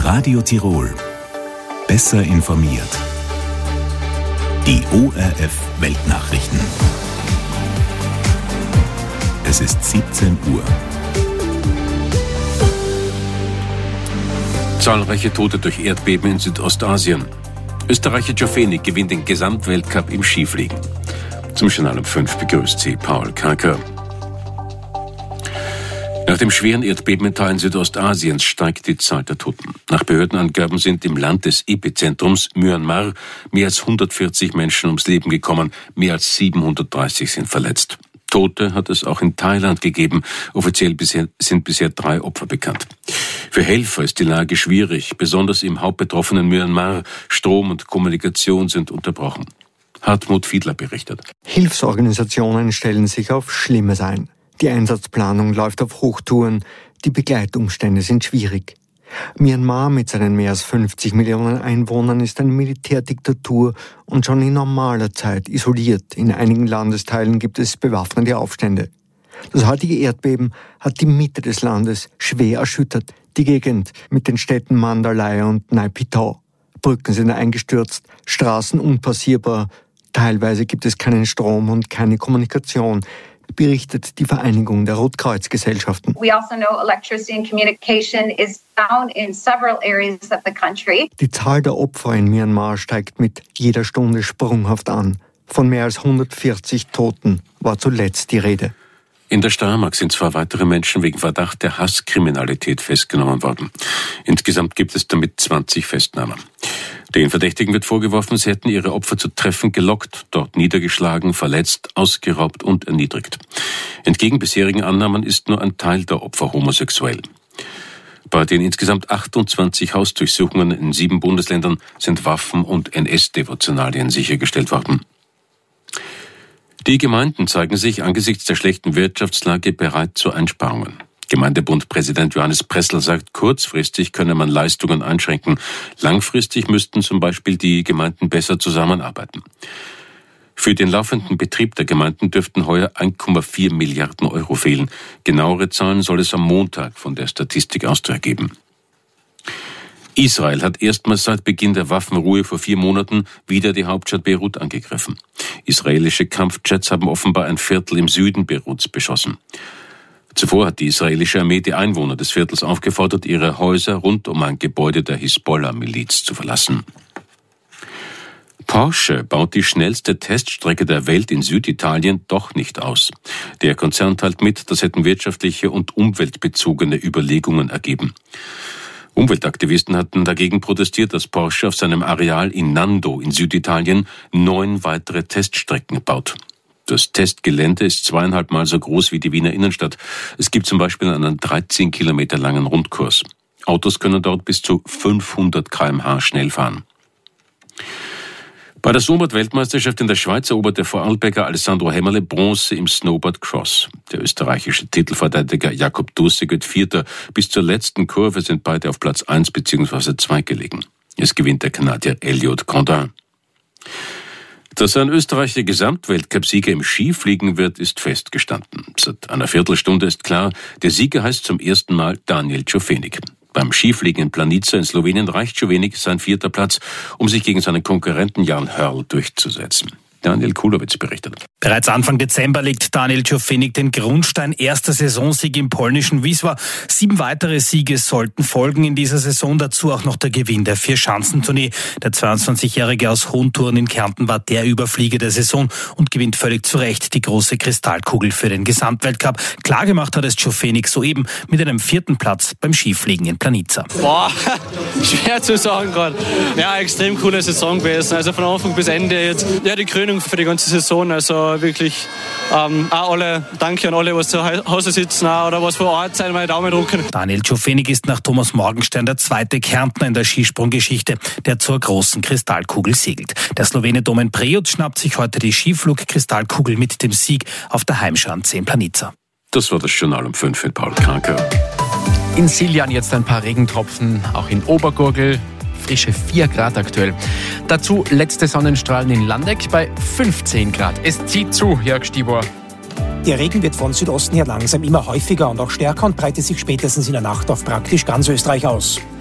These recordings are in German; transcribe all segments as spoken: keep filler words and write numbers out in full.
Radio Tirol. Besser informiert. Die O R F Weltnachrichten. Es ist siebzehn Uhr. Zahlreiche Tote durch Erdbeben in Südostasien. Österreicher Czofenik gewinnt den Gesamtweltcup im Skifliegen. Zum Journal um fünf begrüßt sie Paul Karker. Nach dem schweren Erdbeben in Teilen Südostasiens steigt die Zahl der Toten. Nach Behördenangaben sind im Land des Epizentrums Myanmar mehr als hundertvierzig Menschen ums Leben gekommen, mehr als siebenhundertdreißig sind verletzt. Tote hat es auch in Thailand gegeben. Offiziell bisher, sind bisher drei Opfer bekannt. Für Helfer ist die Lage schwierig, besonders im hauptbetroffenen Myanmar. Strom und Kommunikation sind unterbrochen. Hartmut Fiedler berichtet. Hilfsorganisationen stellen sich auf Schlimmes ein. Die Einsatzplanung läuft auf Hochtouren, die Begleitumstände sind schwierig. Myanmar mit seinen mehr als fünfzig Millionen Einwohnern ist eine Militärdiktatur und schon in normaler Zeit isoliert. In einigen Landesteilen gibt es bewaffnete Aufstände. Das heutige Erdbeben hat die Mitte des Landes schwer erschüttert. Die Gegend mit den Städten Mandalay und Naypyidaw. Brücken sind eingestürzt, Straßen unpassierbar. Teilweise gibt es keinen Strom und keine Kommunikation, berichtet die Vereinigung der Rotkreuzgesellschaften. We also know electricity and communication is down in several areas of the country. Die Zahl der Opfer in Myanmar steigt mit jeder Stunde sprunghaft an. Von mehr als hundertvierzig Toten war zuletzt die Rede. In der Steiermark sind zwei weitere Menschen wegen Verdacht der Hasskriminalität festgenommen worden. Insgesamt gibt es damit zwanzig Festnahmen. Den Verdächtigen wird vorgeworfen, sie hätten ihre Opfer zu Treffen gelockt, dort niedergeschlagen, verletzt, ausgeraubt und erniedrigt. Entgegen bisherigen Annahmen ist nur ein Teil der Opfer homosexuell. Bei den insgesamt achtundzwanzig Hausdurchsuchungen in sieben Bundesländern sind Waffen und N S-Devotionalien sichergestellt worden. Die Gemeinden zeigen sich angesichts der schlechten Wirtschaftslage bereit zu Einsparungen. Gemeindebundpräsident Johannes Pressl sagt, kurzfristig könne man Leistungen einschränken. Langfristig müssten zum Beispiel die Gemeinden besser zusammenarbeiten. Für den laufenden Betrieb der Gemeinden dürften heuer ein Komma vier Milliarden Euro fehlen. Genauere Zahlen soll es am Montag von der Statistik Austria geben. Israel hat erstmals seit Beginn der Waffenruhe vor vier Monaten wieder die Hauptstadt Beirut angegriffen. Israelische Kampfjets haben offenbar ein Viertel im Süden Beiruts beschossen. Zuvor hat die israelische Armee die Einwohner des Viertels aufgefordert, ihre Häuser rund um ein Gebäude der Hisbollah-Miliz zu verlassen. Porsche baut die schnellste Teststrecke der Welt in Süditalien doch nicht aus. Der Konzern teilt mit, das hätten wirtschaftliche und umweltbezogene Überlegungen ergeben. Umweltaktivisten hatten dagegen protestiert, dass Porsche auf seinem Areal in Nando in Süditalien neun weitere Teststrecken baut. Das Testgelände ist zweieinhalb Mal so groß wie die Wiener Innenstadt. Es gibt zum Beispiel einen dreizehn Kilometer langen Rundkurs. Autos können dort bis zu fünfhundert Kilometer pro Stunde schnell fahren. Bei der Snowboard-Weltmeisterschaft in der Schweiz eroberte Vorarlberger Alessandro Hemmerle Bronze im Snowboard Cross. Der österreichische Titelverteidiger Jakob Dusse geht Vierter. Bis zur letzten Kurve sind beide auf Platz eins bzw. zwei gelegen. Es gewinnt der Kanadier Elliot Grandin. Dass ein Österreicher Gesamtweltcup-Sieger im Skifliegen wird, ist festgestanden. Seit einer Viertelstunde ist klar, der Sieger heißt zum ersten Mal Daniel Czofenik. Beim Skifliegen in Planica in Slowenien reicht Czofenik sein vierter Platz, um sich gegen seinen Konkurrenten Jan Hörl durchzusetzen. Daniel Kulowitz berichtet. Bereits Anfang Dezember legt Daniel Czofenik den Grundstein. Erster Saisonsieg im polnischen Wisła. Sieben weitere Siege sollten folgen in dieser Saison. Dazu auch noch der Gewinn der Vier-Schanzentournee. Der zweiundzwanzigjährige aus Hohenthurn in Kärnten war der Überflieger der Saison und gewinnt völlig zu Recht die große Kristallkugel für den Gesamtweltcup. Klargemacht hat es Czofenik soeben mit einem vierten Platz beim Skifliegen in Planica. Boah, schwer zu sagen gerade. Ja, extrem coole Saison gewesen. Also von Anfang bis Ende jetzt. Ja, die Krönung für die ganze Saison, also wirklich ähm, auch alle, danke an alle, was zu Hause sitzen auch, oder was vor Ort sein, meine Daumen drücken. Daniel Czofenik ist nach Thomas Morgenstern der zweite Kärntner in der Skisprunggeschichte, der zur großen Kristallkugel segelt. Der Slowene Domen Prejuc schnappt sich heute die Skiflug-Kristallkugel mit dem Sieg auf der Heimschanze in Planica. Das war das Journal um fünf mit Paul Kranker. In Siljan jetzt ein paar Regentropfen, auch in Obergurgl. Frische vier Grad aktuell. Dazu letzte Sonnenstrahlen in Landeck bei fünfzehn Grad. Es zieht zu, Jörg Stibor. Der Regen wird von Südosten her langsam immer häufiger und auch stärker und breitet sich spätestens in der Nacht auf praktisch ganz Österreich aus.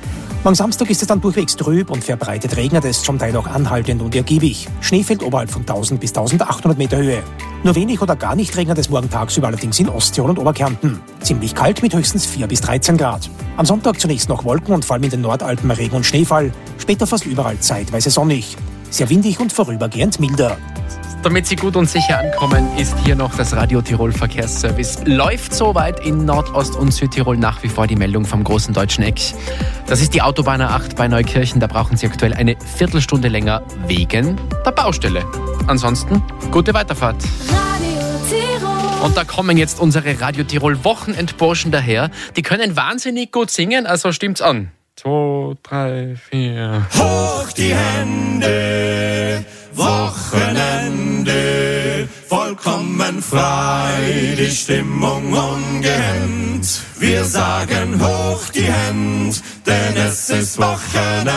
Morgen Samstag ist es dann durchwegs trüb und verbreitet regnet es, zum Teil auch anhaltend und ergiebig. Schnee fällt oberhalb von tausend bis eintausendachthundert Meter Höhe. Nur wenig oder gar nicht regnet es morgen tagsüber allerdings in Osttirol und Oberkärnten. Ziemlich kalt mit höchstens vier bis dreizehn Grad. Am Sonntag zunächst noch Wolken und vor allem in den Nordalpen Regen und Schneefall. Später fast überall zeitweise sonnig. Sehr windig und vorübergehend milder. Damit Sie gut und sicher ankommen, ist hier noch das Radio Tirol Verkehrsservice. Läuft soweit in Nordost- und Südtirol nach wie vor die Meldung vom großen deutschen Eck. Das ist die Autobahn A acht bei Neukirchen. Da brauchen Sie aktuell eine Viertelstunde länger wegen der Baustelle. Ansonsten gute Weiterfahrt. Radio Tirol. Und da kommen jetzt unsere Radio Tirol Wochenendburschen daher. Die können wahnsinnig gut singen, also stimmt's an. Zwei, drei, vier. Hoch die Hände, Wochenende, vollkommen frei, die Stimmung ungehemmt. Wir sagen hoch die Hände, denn es ist Wochenend.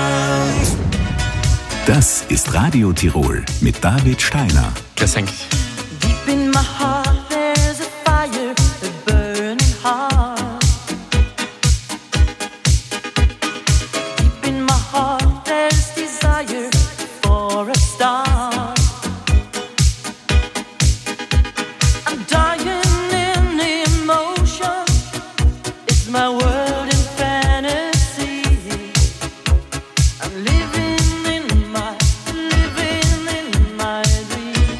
Das ist Radio Tirol mit David Steiner. Gesang. Deep in my heart there's a fire, a burning heart. Deep in my heart there's desire for a star. I'm dying in emotion. It's my world in fantasy. I'm living in my, living in my dream.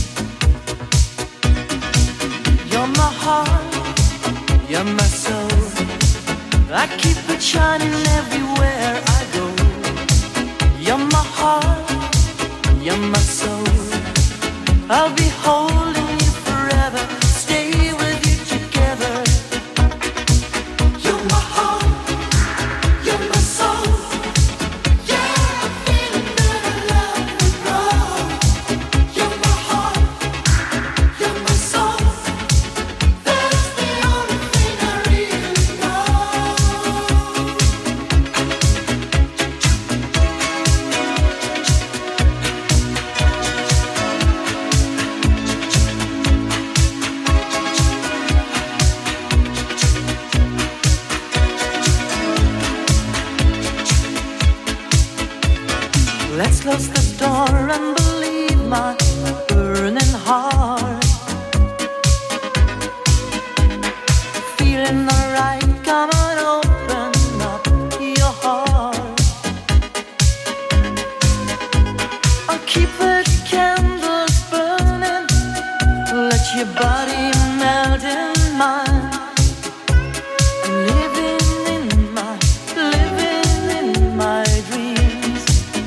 You're my heart, you're my soul. I keep it shining everywhere I go. You're my heart, you're my soul. I'll be holding you forever, stay with you together. You're my heart, you're my soul. Yeah, I'm feeling that I love you wrong. You're my heart, you're my soul. That's the only thing I really know. Let's close the door and believe my burning heart. Feeling alright, come on, open up your heart. I'll keep the candles burning, let your body melt in mine. I'm living in my, living in my dreams.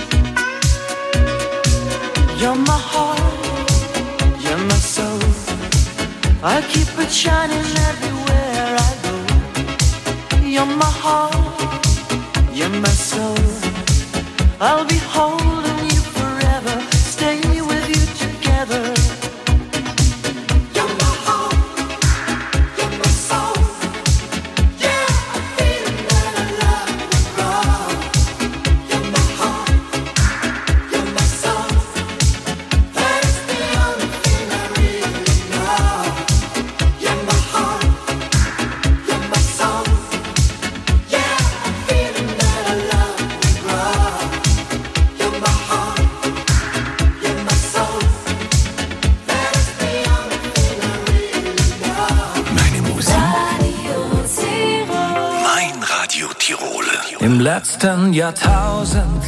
You're my heart, you're my soul. I keep it shining everywhere I go. You're my heart, you're my soul. I'll be holding you forever, stay with you together. You're my heart, you're my soul. Yeah, I'm feeling that I love you wrong. You're my heart, you're my soul. That's the only thing I really know. You're my heart, you're my soul. Yeah, I'm feeling that I love you wrong. You're my heart, you're my soul. That's the only thing I really know. Meine Musik, Radio Tirol. mein Radio Tirol. Im letzten Jahrtausend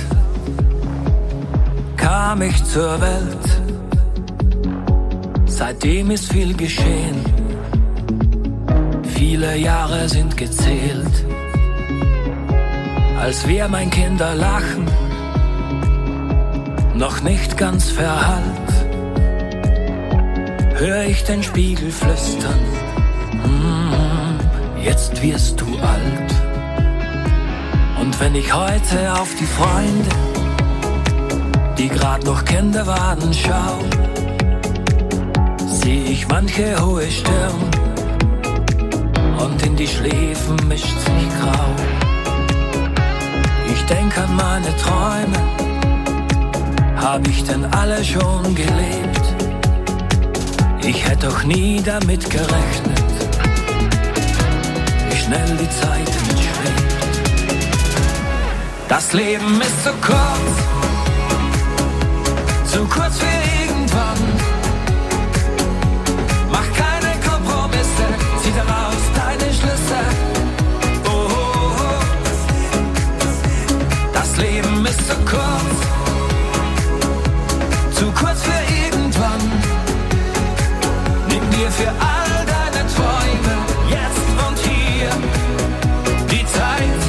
kam ich zur Welt. Seitdem ist viel geschehen. Viele Jahre sind gezählt. Als wir mein Kinderlachen noch nicht ganz verhallt, hör ich den Spiegel flüstern. Mm, jetzt wirst du alt. Und wenn ich heute auf die Freunde, die grad noch Kinder waren, schau, sieh ich manche hohe Stirn und in die Schläfen mischt sich grau. Ich denk an meine Träume, hab ich denn alle schon gelebt? Ich hätte doch nie damit gerechnet, wie schnell die Zeit mitschwebt. Das Leben ist zu kurz, zu kurz für irgendwann. Mach keine Kompromisse, zieh daraus deine Schlüsse. Oh, oh, oh. Das Leben ist zu kurz, zu kurz für irgendwann. Nimm dir für all deine Träume jetzt und hier die Zeit.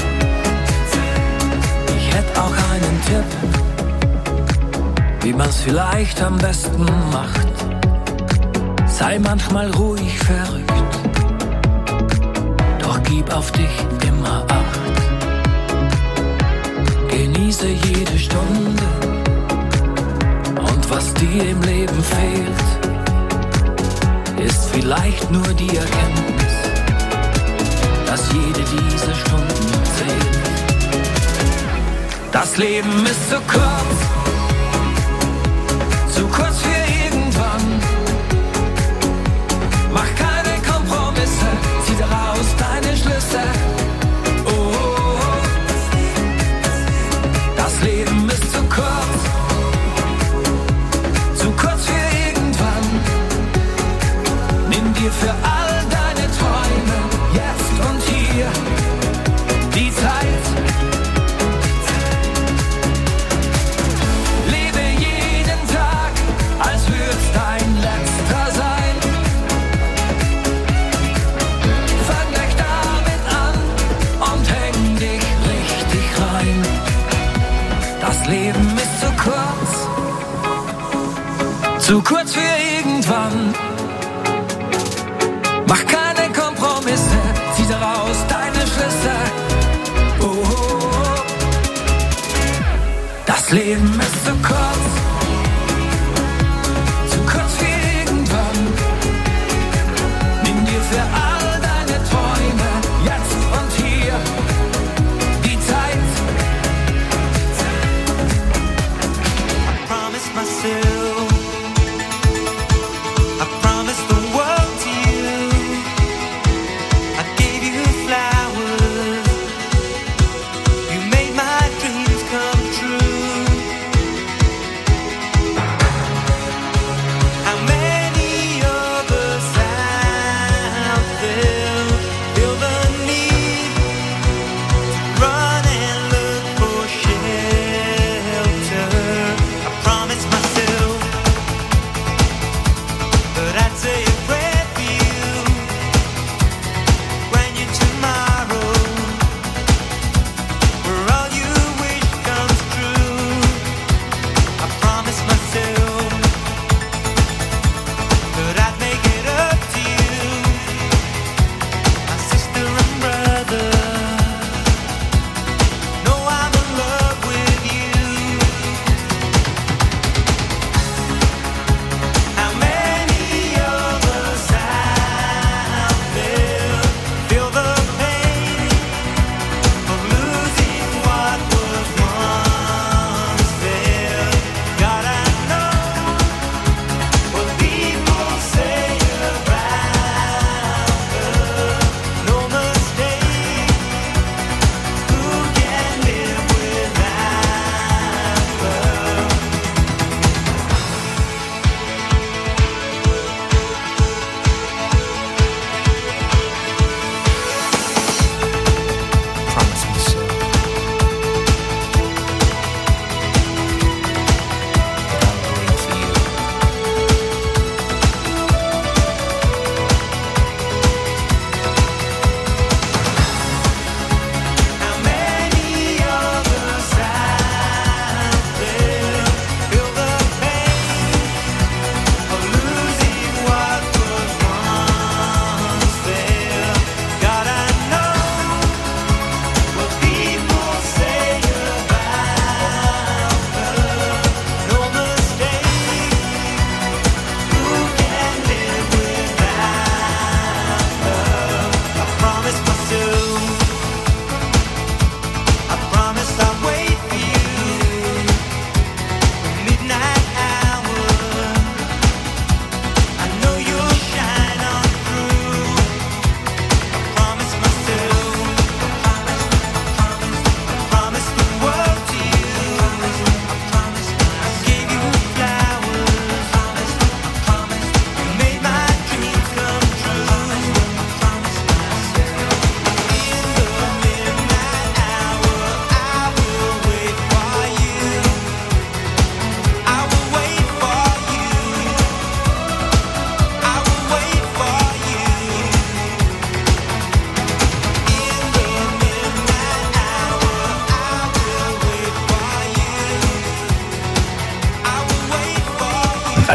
Ich hätte auch einen Tipp, wie man's vielleicht am besten macht. Sei manchmal ruhig verrückt, doch gib auf dich immer Acht. Genieße jede Stunde und was dir im Leben fehlt, ist vielleicht nur die Erkenntnis, dass jede dieser Stunden zählt. Das Leben ist zu kurz, zu kurz für irgendwann. Mach keine Kompromisse, zieh daraus deine Schlüsse. Oh, oh, oh. Das Leben ist zu kurz, zu kurz für irgendwann. Nimm dir für all deine Träume jetzt und hier die Zeit. Lebe jeden Tag, als würd's dein letzter sein. Fang gleich damit an und häng dich richtig rein. Das Leben ist zu kurz, zu kurz für irgendwann. Mach keine Kompromisse, zieh daraus deine Schlüsse. Oh, oh, oh. Das Leben ist zu kurz, zu kurz für irgendwann. Nimm dir für all deine Träume jetzt und hier die Zeit. I promise myself, I promise the world to you. I gave you flowers, you made my dreams come true.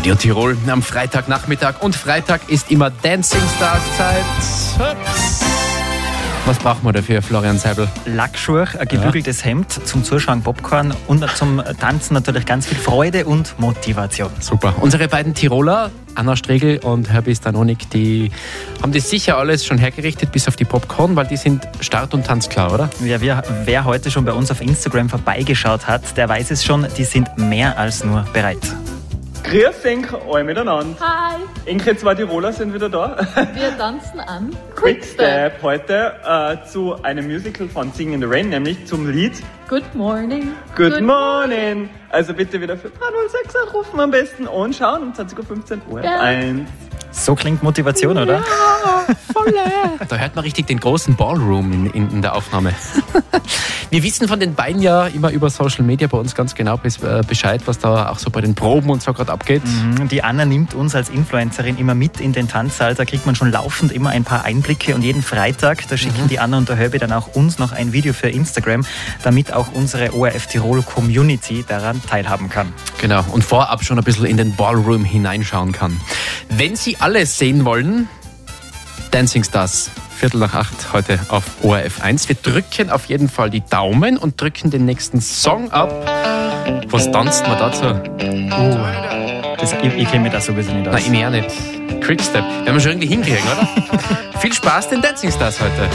Radio Tirol am Freitagnachmittag. Und Freitag ist immer Dancing Stars Zeit. Ups. Was brauchen wir dafür, Florian Seibel? Lackschuhe, ein gebügeltes ja. Hemd, zum Zuschauen Popcorn und zum Tanzen natürlich ganz viel Freude und Motivation. Super. Unsere beiden Tiroler, Anna Stregel und Herbie Stanonik, die haben das sicher alles schon hergerichtet, bis auf die Popcorn, weil die sind start- und tanzklar, oder? Ja, wer, wer heute schon bei uns auf Instagram vorbeigeschaut hat, der weiß es schon, die sind mehr als nur bereit. Grüß euch alle miteinander. Hi. Inke, zwei Tiroler sind wieder da. Wir tanzen an Quickstep heute äh, zu einem Musical von Singing in the Rain, nämlich zum Lied Good Morning. Good, Good Morning. Also bitte wieder für drei null sechs anrufen am besten und schauen um zwanzig Uhr fünfzehn Uhr ja. eins. So klingt Motivation, oder? Ja, voll. Da hört man richtig den großen Ballroom in, in, in der Aufnahme. Wir wissen von den beiden ja immer über Social Media bei uns ganz genau Bescheid, was da auch so bei den Proben und so gerade abgeht. Die Anna nimmt uns als Influencerin immer mit in den Tanzsaal. Da kriegt man schon laufend immer ein paar Einblicke. Und jeden Freitag, da schicken mhm. die Anna und der Herbie dann auch uns noch ein Video für Instagram, damit auch unsere O R F Tirol Community daran teilhaben kann. Genau, und vorab schon ein bisschen in den Ballroom hineinschauen kann. Wenn Sie alles sehen wollen, Dancing Stars, Viertel nach acht heute auf O R F eins. Wir drücken auf jeden Fall die Daumen und drücken den nächsten Song ab. Was tanzt man dazu? Oh, das, ich ich kenne mich da sowieso nicht aus. Nein, ich auch nicht. Quickstep. Werden wir schon irgendwie hinkriegen, oder? Viel Spaß den Dancing Stars heute.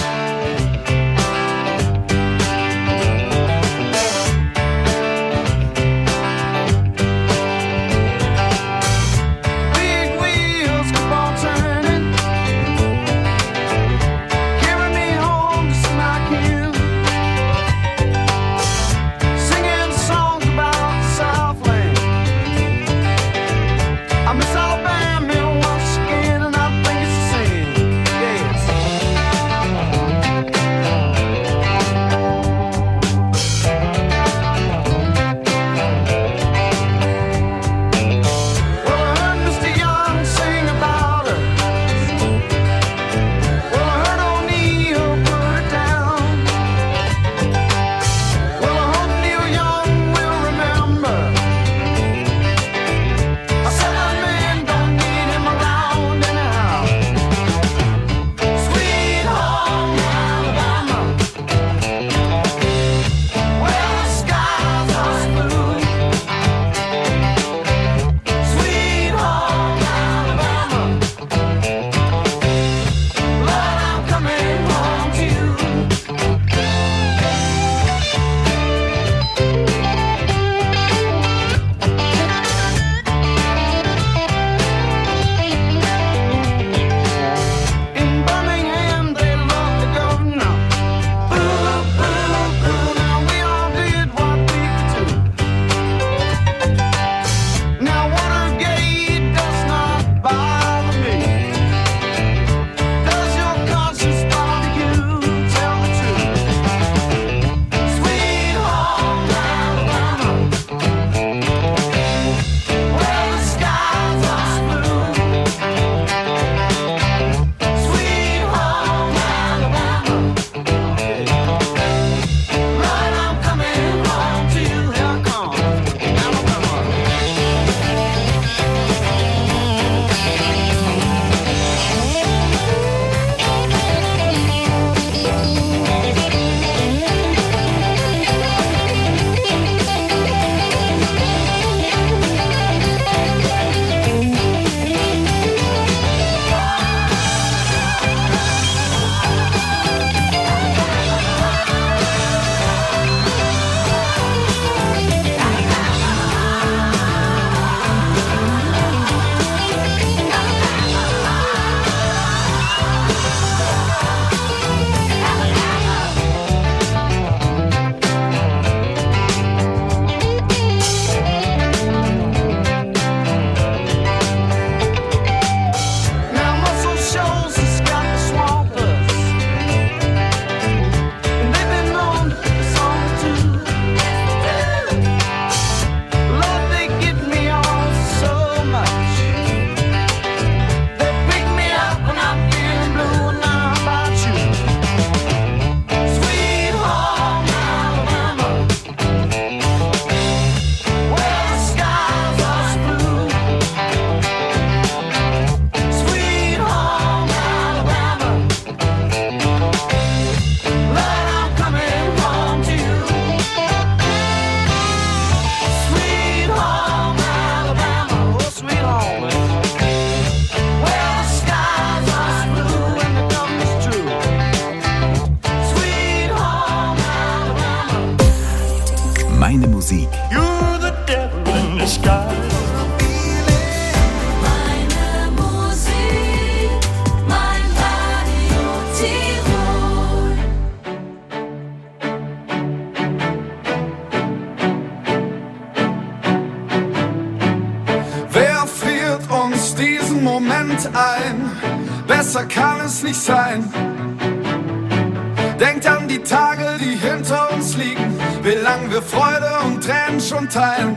Moment ein, besser kann es nicht sein. Denkt an die Tage, die hinter uns liegen, wie lang wir Freude und Tränen schon teilen.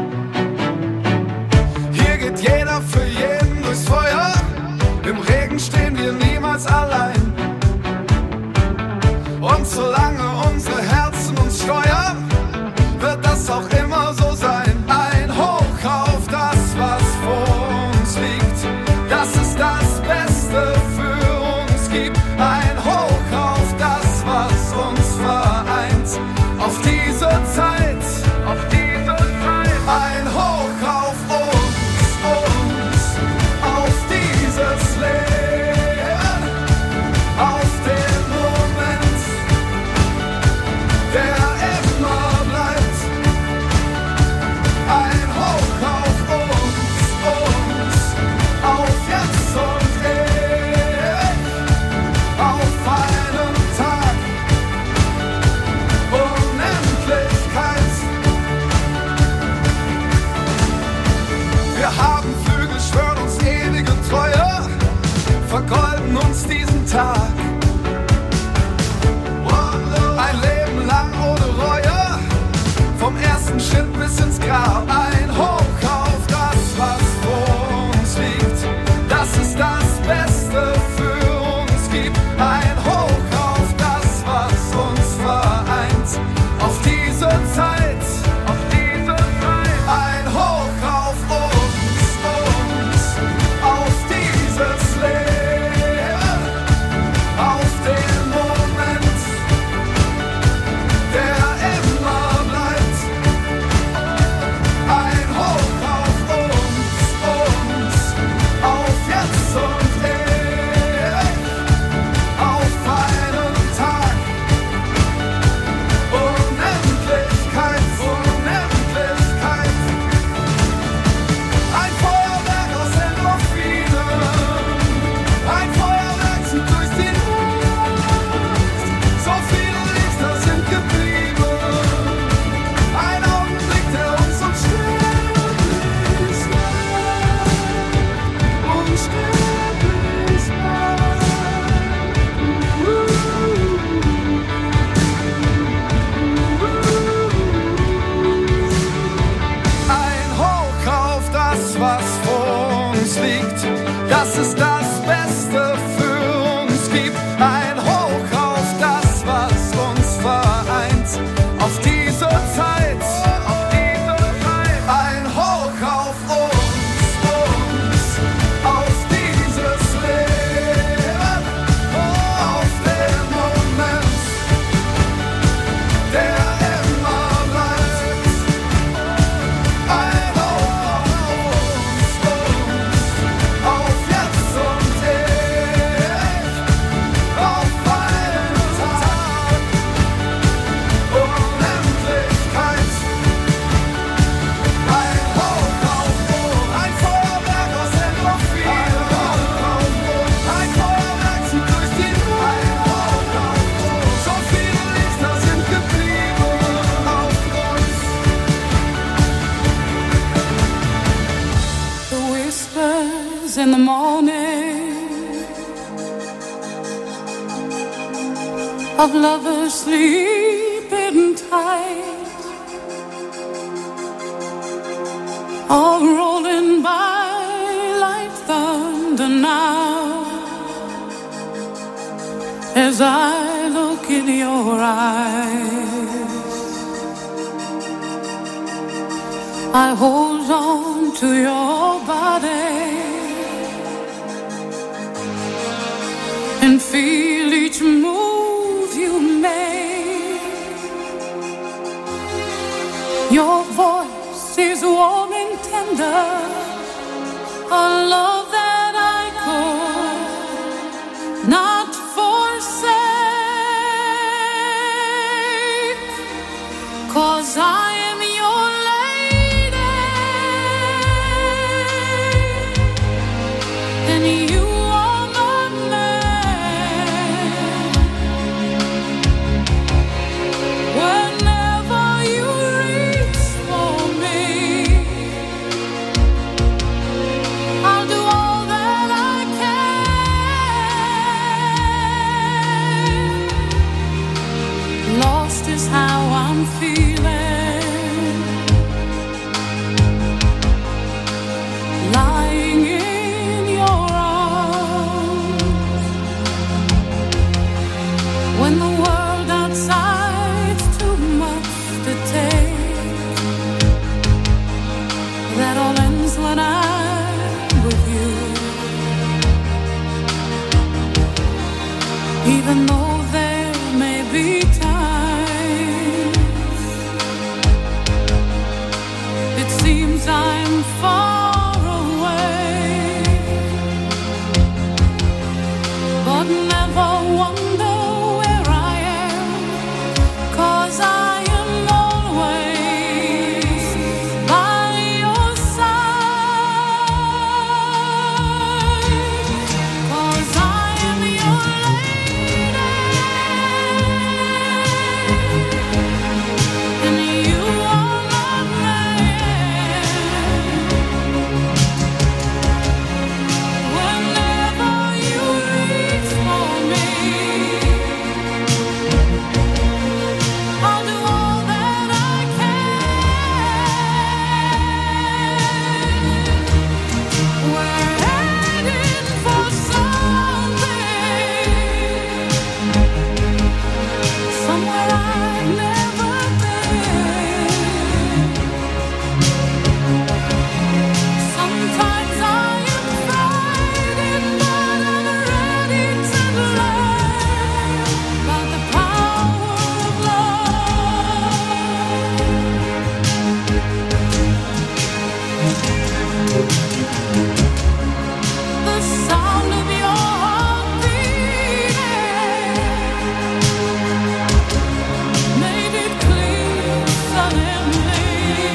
Hier geht jeder für jeden durchs Feuer, im Regen stehen wir niemals allein. Und solange unsere Herzen uns steuern, wird das auch immer so sein. Ein Hoch auf das, was vor uns liegt, das ist das Beste für uns gibt. Ein Hoch auf das, was uns vereint, auf diese Zeit, auf diese Zeit. Ein Hoch auf uns, uns, auf dieses Leben, auf den Moment, der immer bleibt. Ein Hoch auf uns, uns, auf jetzt und ewig, auf einen Tag, Unendlichkeit. Wir haben Flügel, schwören uns ewige Treue, vergolden uns diesen Tag. Ein Leben lang ohne Reue, vom ersten Schritt bis ins Grab. Ein Hoch auf das, was vor uns liegt, das ist das Beste für uns gibt. Ein Hoch auf das, was uns vereint, auf diese Zeit, auf diese Zeit. Ein Hoch auf uns, uns, auf dieses Leben, auf den Moment, der immer bleibt. Ein Hoch auf uns, uns, auf jetzt und ewig, auf einen Tag, Unendlichkeit, Unendlichkeit. Ein Feuerwerk aus Endorphinen, ein Feuerwerk zieht durch die Luft. So viele Lichter sind geblieben, ein Augenblick, der uns unsterblich macht, unsterblich macht. Ein Hoch auf das, was vor uns liegt, das ist das Beste für uns gibt. Ein Hoch auf das, was uns vereint, auf diese Zeit, auf diese Zeit. Ein Hoch auf uns, uns, auf dieses Leben, auf den Moment, der immer bleibt. Ein Hoch auf uns, auf jetzt und ewig, auf einen Tag, Unendlichkeit. Ein Hoch auf uns, ein Feuerwerk aus Endorphinen, ein Feuerwerk zieht durch die Luft. So viele Lichter sind geblieben auf uns. The whispers in the morning of lovers sleeping tight are rolling by like thunder now as I look in your eyes. I hold on to your body and feel each move you make. Your voice is warm and tender, a love that I could not forsake, 'cause I am your lady and you are my man. Whenever you reach for me, I'll do even though there may be times it seems I'm far away, but never wonder where I am, 'cause I am always by your side, 'cause I am your lady and you are my man. Whenever you reach for me, I'll do all that I can. We're heading for something, somewhere I've never been. Sometimes I am frightened, but I'm ready to learn about the power of love. The sound of your heart beating made it clear suddenly.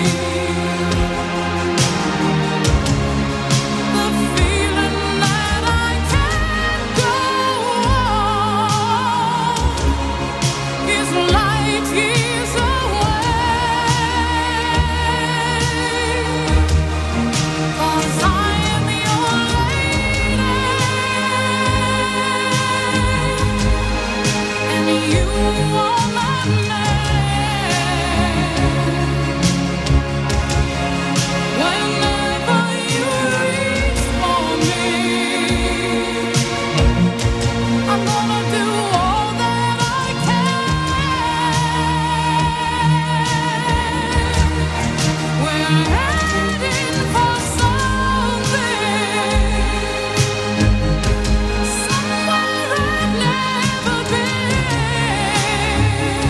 The feeling that I can't go on is light years away, 'cause I am your lady and you are my man. Whenever you reach for me, I'm gonna do all that I can. We're heading for something, somewhere I've never been.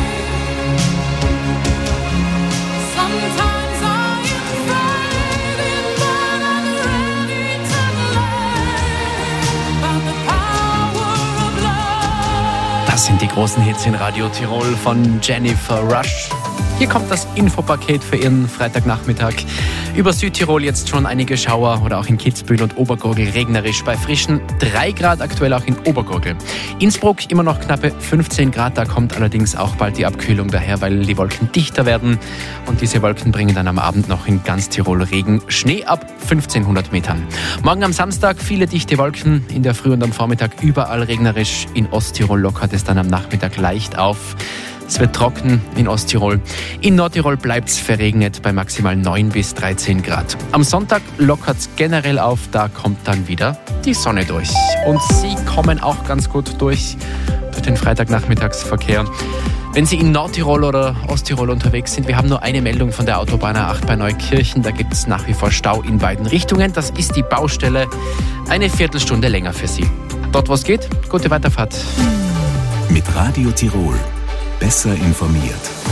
Sometimes I am frightened, but I'm ready to learn about the power of love. Das sind die großen Hits in Radio Tirol von Jennifer Rush. Hier kommt das Infopaket für Ihren Freitagnachmittag. Über Südtirol jetzt schon einige Schauer oder auch in Kitzbühel und Obergurgl regnerisch bei frischen drei Grad, aktuell auch in Obergurgl. Innsbruck immer noch knappe fünfzehn Grad, da kommt allerdings auch bald die Abkühlung daher, weil die Wolken dichter werden. Und diese Wolken bringen dann am Abend noch in ganz Tirol Regen, Schnee ab fünfzehnhundert Metern. Morgen am Samstag viele dichte Wolken, in der Früh und am Vormittag überall regnerisch. In Osttirol lockert es dann am Nachmittag leicht auf. Es wird trocken in Osttirol. In Nordtirol bleibt es verregnet bei maximal neun bis dreizehn Grad. Am Sonntag lockert es generell auf, da kommt dann wieder die Sonne durch. Und Sie kommen auch ganz gut durch, durch den Freitagnachmittagsverkehr. Wenn Sie in Nordtirol oder Osttirol unterwegs sind, wir haben nur eine Meldung von der Autobahn A acht bei Neukirchen. Da gibt es nach wie vor Stau in beiden Richtungen. Das ist die Baustelle. Eine Viertelstunde länger für Sie. Dort, wo es geht, gute Weiterfahrt. Mit Radio Tirol. Besser informiert.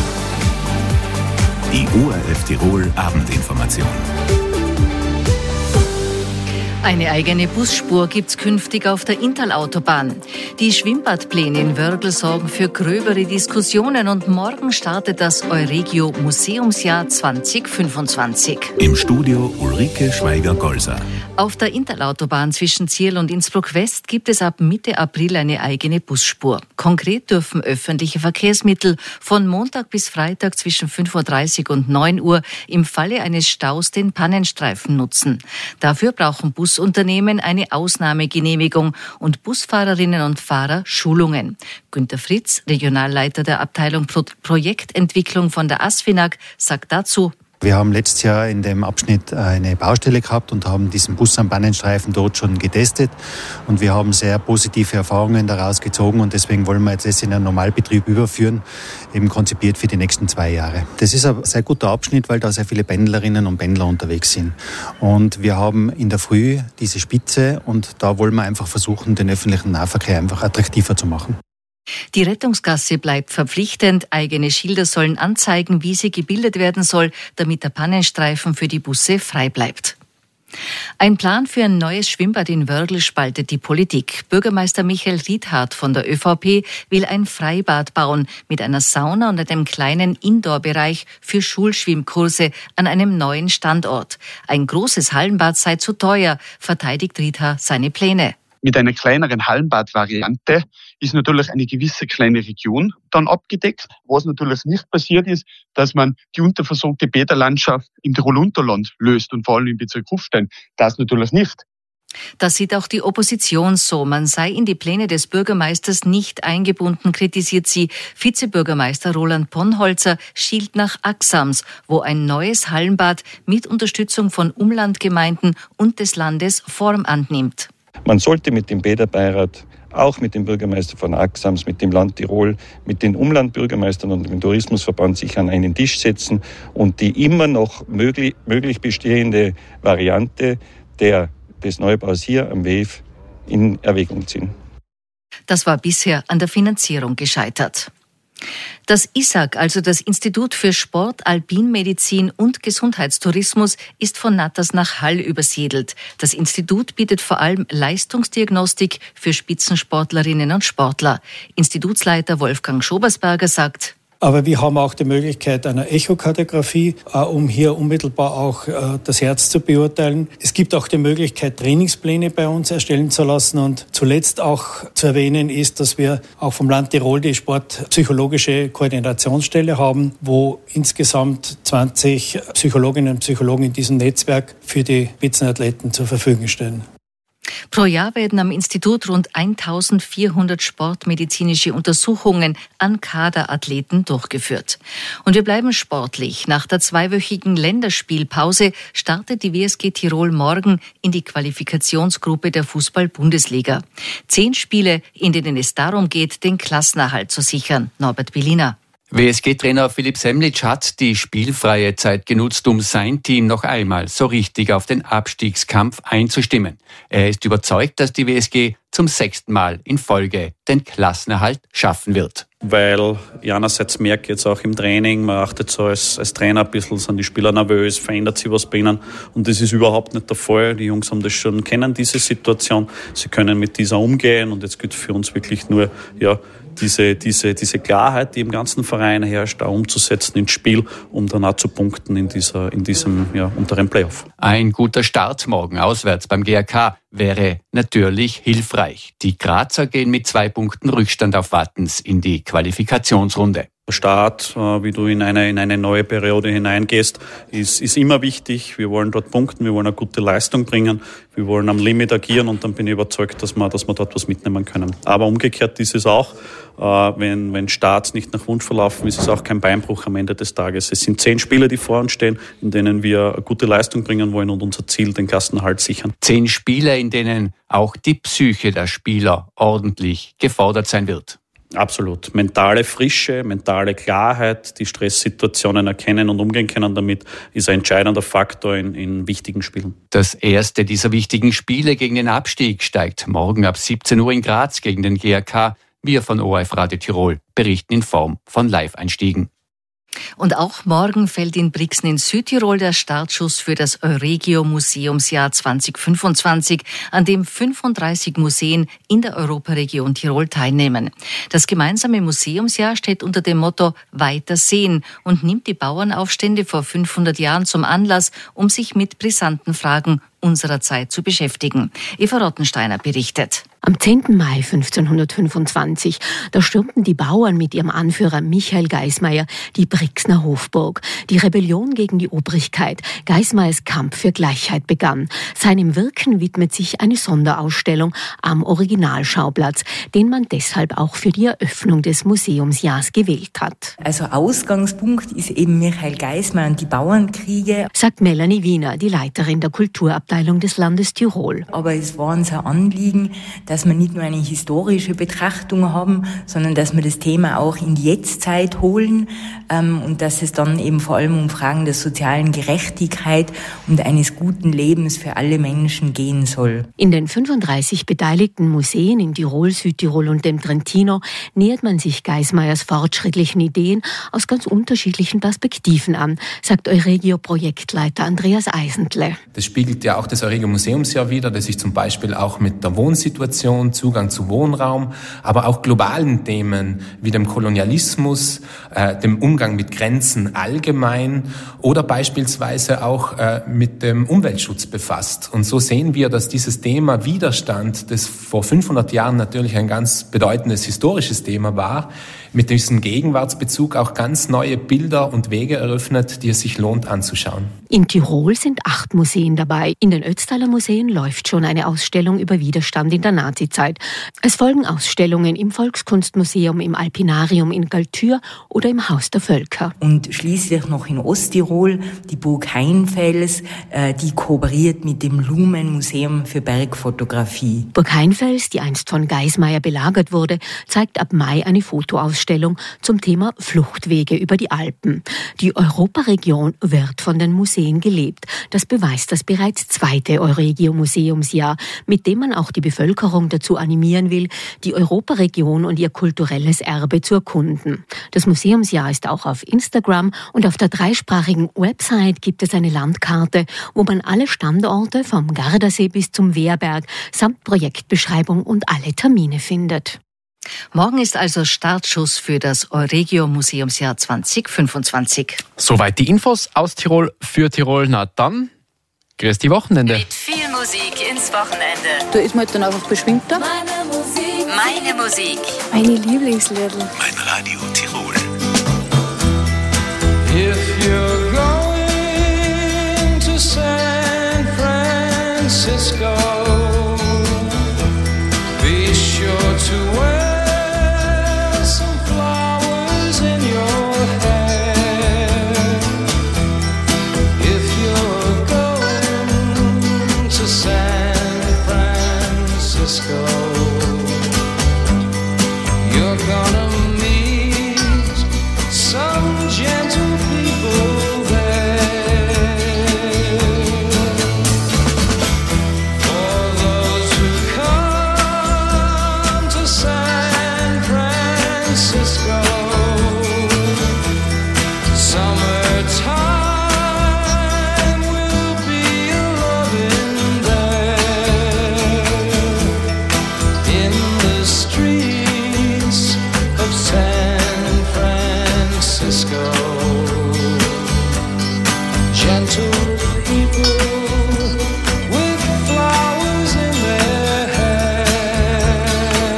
Die O R F Tirol Abendinformation. Eine eigene Busspur gibt's künftig auf der Inntal-Autobahn. Die Schwimmbadpläne in Wörgl sorgen für gröbere Diskussionen und morgen startet das Euregio Museumsjahr zwanzig fünfundzwanzig. Im Studio Ulrike Schweiger-Golser. Auf der Inntal-Autobahn zwischen Zierl und Innsbruck-West gibt es ab Mitte April eine eigene Busspur. Konkret dürfen öffentliche Verkehrsmittel von Montag bis Freitag zwischen fünf Uhr dreißig und neun Uhr im Falle eines Staus den Pannenstreifen nutzen. Dafür brauchen Busunternehmen eine Ausnahmegenehmigung und Busfahrerinnen und Fahrer Schulungen. Günter Fritz, Regionalleiter der Abteilung Pro- Projektentwicklung von der ASFINAG, sagt dazu: Wir haben letztes Jahr in dem Abschnitt eine Baustelle gehabt und haben diesen Bus am Pannenstreifen dort schon getestet. Und wir haben sehr positive Erfahrungen daraus gezogen und deswegen wollen wir jetzt das in einen Normalbetrieb überführen, eben konzipiert für die nächsten zwei Jahre. Das ist ein sehr guter Abschnitt, weil da sehr viele Pendlerinnen und Pendler unterwegs sind. Und wir haben in der Früh diese Spitze und da wollen wir einfach versuchen, den öffentlichen Nahverkehr einfach attraktiver zu machen. Die Rettungsgasse bleibt verpflichtend. Eigene Schilder sollen anzeigen, wie sie gebildet werden soll, damit der Pannenstreifen für die Busse frei bleibt. Ein Plan für ein neues Schwimmbad in Wörgl spaltet die Politik. Bürgermeister Michael Riedhardt von der ÖVP will ein Freibad bauen mit einer Sauna und einem kleinen Indoor-Bereich für Schulschwimmkurse an einem neuen Standort. Ein großes Hallenbad sei zu teuer, verteidigt Riedhardt seine Pläne. Mit einer kleineren Hallenbad-Variante ist natürlich eine gewisse kleine Region dann abgedeckt. Was natürlich nicht passiert ist, dass man die unterversorgte Bäderlandschaft im Tirol-Unterland löst und vor allem im Bezirk Kufstein. Das natürlich nicht. Das sieht auch die Opposition so. Man sei in die Pläne des Bürgermeisters nicht eingebunden, kritisiert sie. Vizebürgermeister Roland Ponholzer schielt nach Axams, wo ein neues Hallenbad mit Unterstützung von Umlandgemeinden und des Landes Form annimmt. Man sollte mit dem Bäderbeirat, auch mit dem Bürgermeister von Axams, mit dem Land Tirol, mit den Umlandbürgermeistern und dem Tourismusverband sich an einen Tisch setzen und die immer noch möglich, möglich bestehende Variante der, des Neubaus hier am W E F in Erwägung ziehen. Das war bisher an der Finanzierung gescheitert. Das I S A G, also das Institut für Sport, Alpinmedizin und Gesundheitstourismus, ist von Natters nach Hall übersiedelt. Das Institut bietet vor allem Leistungsdiagnostik für Spitzensportlerinnen und Sportler. Institutsleiter Wolfgang Schobersberger sagt: Aber wir haben auch die Möglichkeit einer Echokardiographie, um hier unmittelbar auch das Herz zu beurteilen. Es gibt auch die Möglichkeit, Trainingspläne bei uns erstellen zu lassen. Und zuletzt auch zu erwähnen ist, dass wir auch vom Land Tirol die sportpsychologische Koordinationsstelle haben, wo insgesamt zwanzig Psychologinnen und Psychologen in diesem Netzwerk für die Spitzenathleten zur Verfügung stehen. Pro Jahr werden am Institut rund eintausendvierhundert sportmedizinische Untersuchungen an Kaderathleten durchgeführt. Und wir bleiben sportlich. Nach der zweiwöchigen Länderspielpause startet die W S G Tirol morgen in die Qualifikationsgruppe der Fußball-Bundesliga. Zehn Spiele, in denen es darum geht, den Klassenerhalt zu sichern. Norbert Billiner. W S G-Trainer Philipp Semlitsch hat die spielfreie Zeit genutzt, um sein Team noch einmal so richtig auf den Abstiegskampf einzustimmen. Er ist überzeugt, dass die W S G zum sechsten Mal in Folge den Klassenerhalt schaffen wird. Weil ich einerseits merke jetzt auch im Training, man achtet so als, als Trainer ein bisschen, sind die Spieler nervös, verändert sich was bei ihnen und das ist überhaupt nicht der Fall. Die Jungs haben das schon, kennen diese Situation, sie können mit dieser umgehen und jetzt gilt für uns wirklich nur, ja, diese, diese, diese Klarheit, die im ganzen Verein herrscht, auch umzusetzen ins Spiel, um dann auch zu punkten in dieser, in diesem, ja, unteren Playoff. Ein guter Start morgen auswärts beim G R K wäre natürlich hilfreich. Die Grazer gehen mit zwei Punkten Rückstand auf Wattens in die Qualifikationsrunde. Der Start, wie du in eine, in eine neue Periode hineingehst, ist, ist immer wichtig. Wir wollen dort punkten, wir wollen eine gute Leistung bringen, wir wollen am Limit agieren und dann bin ich überzeugt, dass wir, dass wir dort was mitnehmen können. Aber umgekehrt ist es auch, wenn, wenn Starts nicht nach Wunsch verlaufen, ist es auch kein Beinbruch am Ende des Tages. Es sind zehn Spiele, die vor uns stehen, in denen wir eine gute Leistung bringen wollen und unser Ziel, den Klassenerhalt sichern. Zehn Spiele, in denen auch die Psyche der Spieler ordentlich gefordert sein wird. Absolut. Mentale Frische, mentale Klarheit, die Stresssituationen erkennen und umgehen können damit, ist ein entscheidender Faktor in, in wichtigen Spielen. Das erste dieser wichtigen Spiele gegen den Abstieg steigt morgen ab siebzehn Uhr in Graz gegen den G R K. Wir von O R F Radio Tirol berichten in Form von Live-Einstiegen. Und auch morgen fällt in Brixen in Südtirol der Startschuss für das Euregio Museumsjahr zwanzig fünfundzwanzig, an dem fünfunddreißig Museen in der Europaregion Tirol teilnehmen. Das gemeinsame Museumsjahr steht unter dem Motto Weiter sehen und nimmt die Bauernaufstände vor fünfhundert Jahren zum Anlass, um sich mit brisanten Fragen unserer Zeit zu beschäftigen. Eva Rottensteiner berichtet. Am zehnten Mai fünfzehnhundertfünfundzwanzig, da stürmten die Bauern mit ihrem Anführer Michael Geismeier die Brixner Hofburg. Die Rebellion gegen die Obrigkeit, Geismeiers Kampf für Gleichheit begann. Seinem Wirken widmet sich eine Sonderausstellung am Originalschauplatz, den man deshalb auch für die Eröffnung des Museumsjahrs gewählt hat. Also Ausgangspunkt ist eben Michael Geismeier und die Bauernkriege, sagt Melanie Wiener, die Leiterin der Kulturabteilung Kulturabteilung des Landes Tirol. Aber es war unser Anliegen, dass wir nicht nur eine historische Betrachtung haben, sondern dass wir das Thema auch in die Jetztzeit holen ähm, und dass es dann eben vor allem um Fragen der sozialen Gerechtigkeit und eines guten Lebens für alle Menschen gehen soll. In den fünfunddreißig beteiligten Museen in Tirol, Südtirol und dem Trentino nähert man sich Geismayers fortschrittlichen Ideen aus ganz unterschiedlichen Perspektiven an, sagt Euregio-Projektleiter Andreas Eisentle. Das spiegelt ja auch das Euregio-Museumsjahr wider, das sich zum Beispiel auch mit der Wohnsituation, Zugang zu Wohnraum, aber auch globalen Themen wie dem Kolonialismus, äh, dem Umgang mit Grenzen allgemein oder beispielsweise auch äh, mit dem Umweltschutz befasst. Und so sehen wir, dass dieses Thema Widerstand, das vor fünfhundert Jahren natürlich ein ganz bedeutendes historisches Thema war, mit diesem Gegenwartsbezug auch ganz neue Bilder und Wege eröffnet, die es sich lohnt anzuschauen. In Tirol sind acht Museen dabei. In den Ötztaler Museen läuft schon eine Ausstellung über Widerstand in der Nazizeit. Es folgen Ausstellungen im Volkskunstmuseum, im Alpinarium in Galtür oder im Haus der Völker. Und schließlich noch in Osttirol die Burg Heinfels, äh, die kooperiert mit dem Lumen-Museum für Bergfotografie. Burg Heinfels, die einst von Geismayer belagert wurde, zeigt ab Mai eine Fotoausstellung zum Thema Fluchtwege über die Alpen. Die Europaregion wird von den Museen gelebt. Das beweist das bereits zweite Euregio-Museumsjahr, mit dem man auch die Bevölkerung dazu animieren will, die Europaregion und ihr kulturelles Erbe zu erkunden. Das Museumsjahr ist auch auf Instagram und auf der dreisprachigen Website gibt es eine Landkarte, wo man alle Standorte vom Gardasee bis zum Wehrberg samt Projektbeschreibung und alle Termine findet. Morgen ist also Startschuss für das Euregio Museumsjahr zwanzig fünfundzwanzig. Soweit die Infos aus Tirol für Tirol. Na dann, grüß die Wochenende. Mit viel Musik ins Wochenende. Da ist man halt dann einfach beschwingter. Meine Musik. Meine Musik. Meine Lieblingslieder. Mein Radio Tirol. If you're going to San Francisco, be sure to wear some flowers in your hair. If you're going to San Francisco, you're gonna meet some gentle people there. For those who come to San Francisco, summertime will be loving there. In the streets of San Francisco, gentle people with flowers in their hair.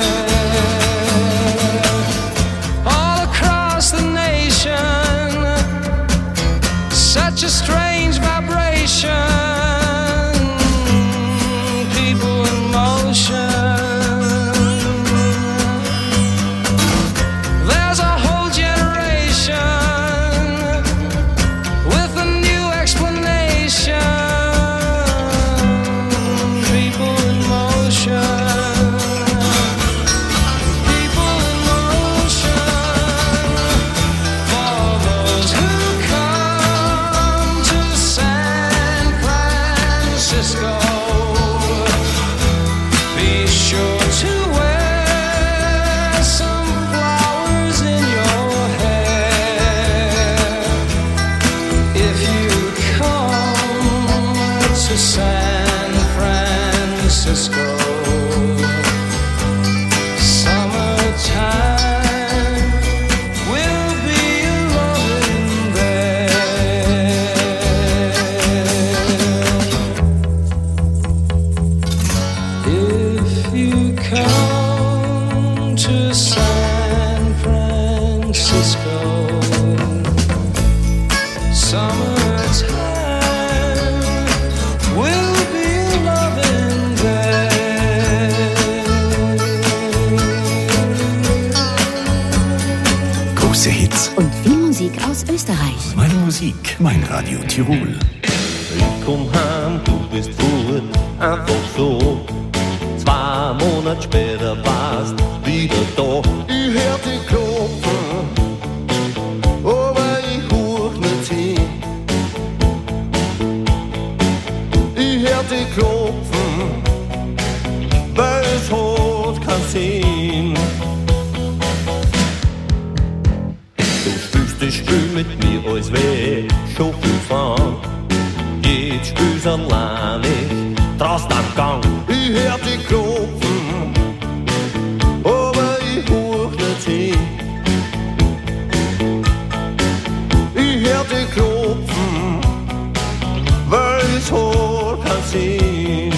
All across the nation, such a strange vibration, people in motion. There's a whole generation with a new explanation. People in motion. People in motion. For those who come to San Francisco, be sure to wear some flowers in your hair. If you come to San Francisco, summertime will be loving there. If you come to San Francisco, summertime will be loving there. Große Hits. Und viel Musik aus Österreich. Meine Musik. Mein Radio Tirol. Ich komm heim, du bist froh. Monat später warst wieder da. Ich hör dich klopfen, aber ich hoch nicht hin. Ich hör dich klopfen, weil es hat keinen Sinn. Du spielst das Spiel mit mir, als wär ich schon viel fahren. Jetzt spielst allein, ich traust am Gang. Ich hör dich klopfen, aber ich hoch nicht hin. Ich hör dich klopfen, weil es hat keinen Sinn.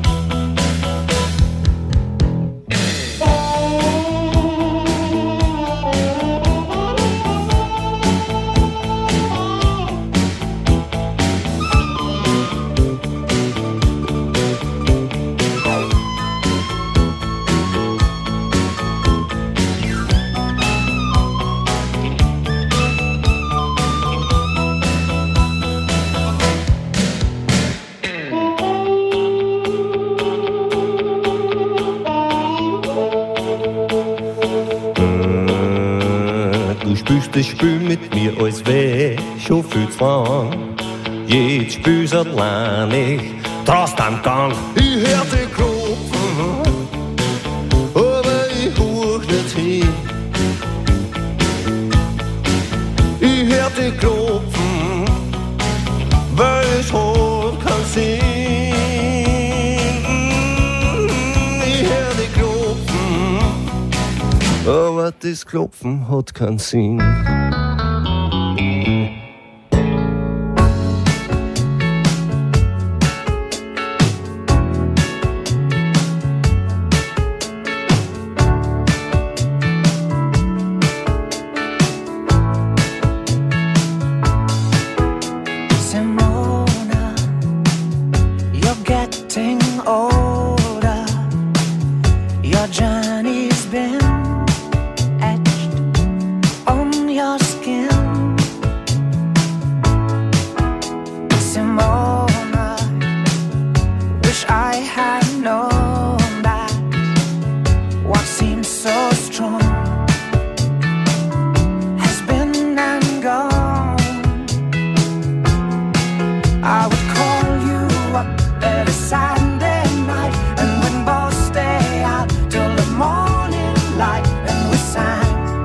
Das Spiel mit mir, als wär schon viel zu lang. Jetzt spielst allein, ich traust am Gang. Ich hör dich klopfen, aber ich hoch nicht hin. Ich hör dich klopfen, weil es hat keinen Sinn. Ich hör dich klopfen, aber das Klopfen hat keinen Sinn. Simona, you're getting older. Your journey's been on your skin. Simona, wish I had known that what seems so strong has been and gone. I would call you up every Saturday night, and we'd both stay out till the morning light, and we sang.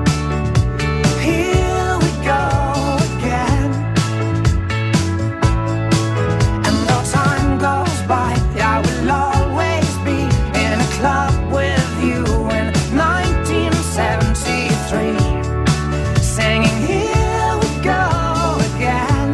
Here we go again. And though time goes by, I will always be in a club with you in nineteen seventy-three, singing here we go again.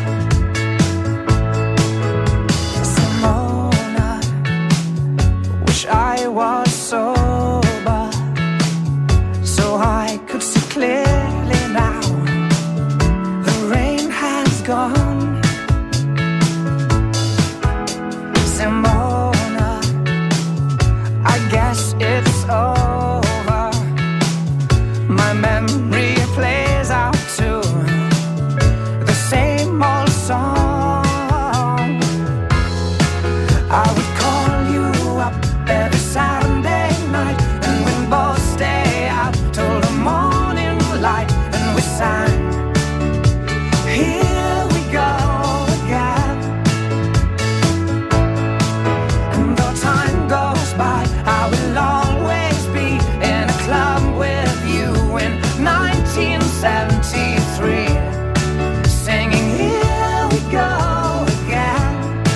Simona, wish I was sober so I could see clearly now. The rain has gone. Simona, I guess it's over. My memory plays out to the same old song. I would call you up every Saturday night, and we'd both stay out till the morning light, and we sang. Here we go again. And though time goes by, I will always be in a club with you in nineteen seventy-three, singing here we go again.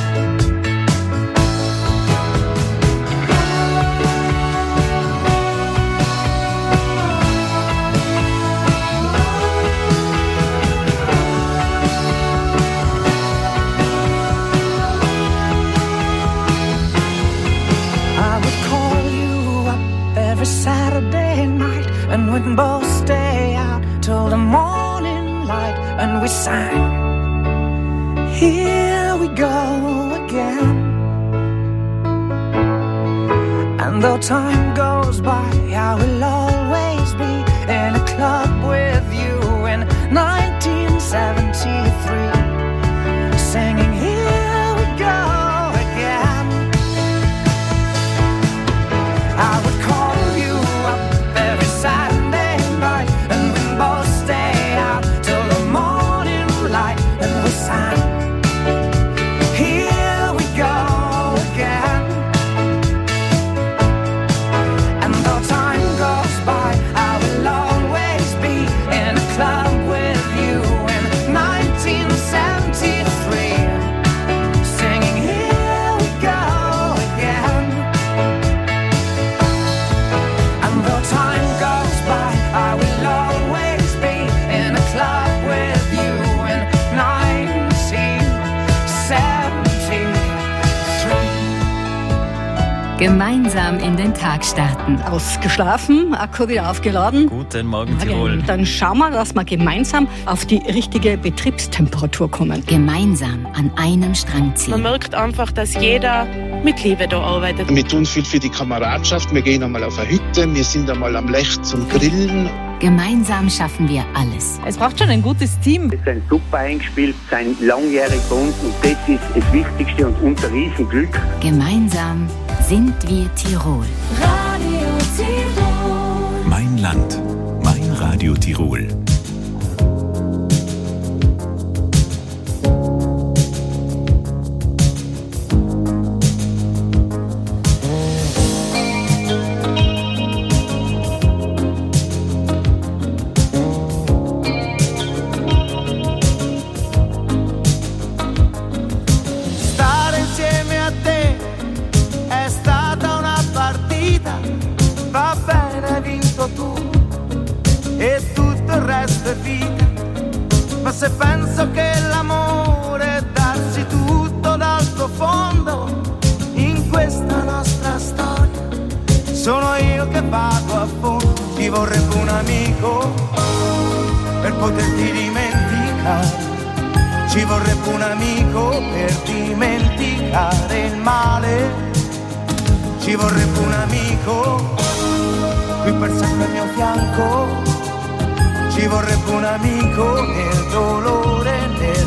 I would call you up every Saturday night, and we'd both stay out till the morning light, and we sang. Here we go again. And though time goes by, I will always be in a club with you in nineteen seventy-three, singing here we go again. I Gemeinsam in den Tag starten. Ausgeschlafen, Akku wieder aufgeladen. Guten Morgen, Tirol. Dann schauen wir, dass wir gemeinsam auf die richtige Betriebstemperatur kommen. Gemeinsam an einem Strang ziehen. Man merkt einfach, dass jeder mit Liebe da arbeitet. Wir tun viel für die Kameradschaft. Wir gehen einmal auf eine Hütte, wir sind einmal am Lech zum Grillen. Gemeinsam schaffen wir alles. Es braucht schon ein gutes Team. Wir sind super eingespielt, sind langjährig bei uns und das ist das Wichtigste und unser Riesenglück. Gemeinsam sind wir Tirol. Radio Tirol. Mein Land, mein Radio Tirol. Se penso che l'amore è darsi tutto dal profondo in questa nostra storia, sono io che vado a fondo. Ci vorrebbe un amico per poterti dimenticare, ci vorrebbe un amico per dimenticare il male, ci vorrebbe un amico qui per sempre al mio fianco. Ci vorrebbe un amico nel dolore, nel